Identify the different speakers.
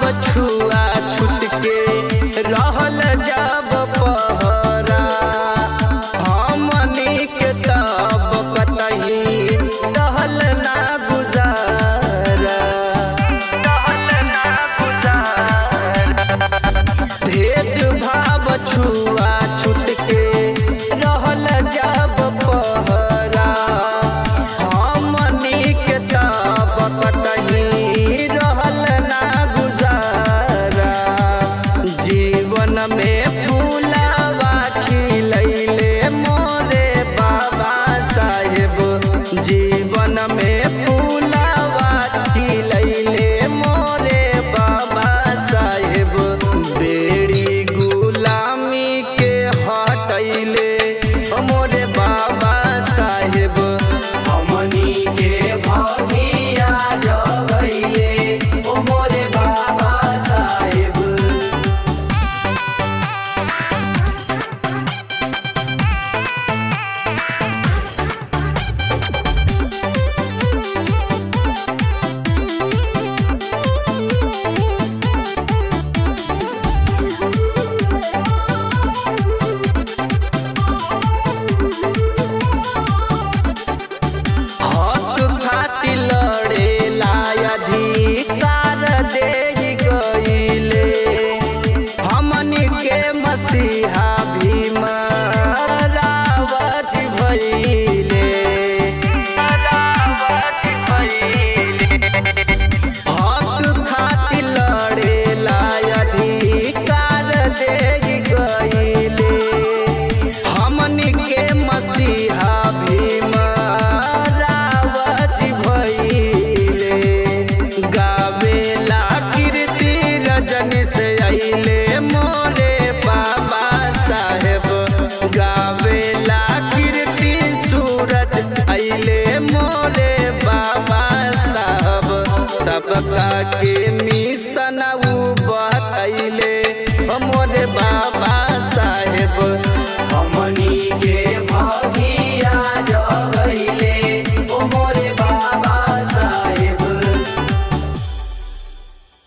Speaker 1: छुआ छूट के रहल जब पहरा हमनी के तब कतही टहल ना गुजारा भेद भाव छुआ छूट के रहल जब पहरा हमनी के तब कतही रहल ना गुजारा जीवन में फूलावा खिलैले मोरे बाबा साहेब जीवन में फूलावा खिलैले मोरे बाबा साहेब बेड़ी गुलामी के हटैले मोरे बाबा साहेब हमनी के भगिया जगैले मोरे बाबा साहेब। हक खातिर लड़ेला अधिकार दे गईले हमनी के मसीहा भीम रावज भइले हक खातिर लड़ेला अधिकार दे गईले हमनी के मसीहा भीम रावज भइले गावेला कीर्ति रजनी से अइले मोरे बाबा साहेब गावेला कीर्ति सूरज अइले मोरे बाबा साहब तबका के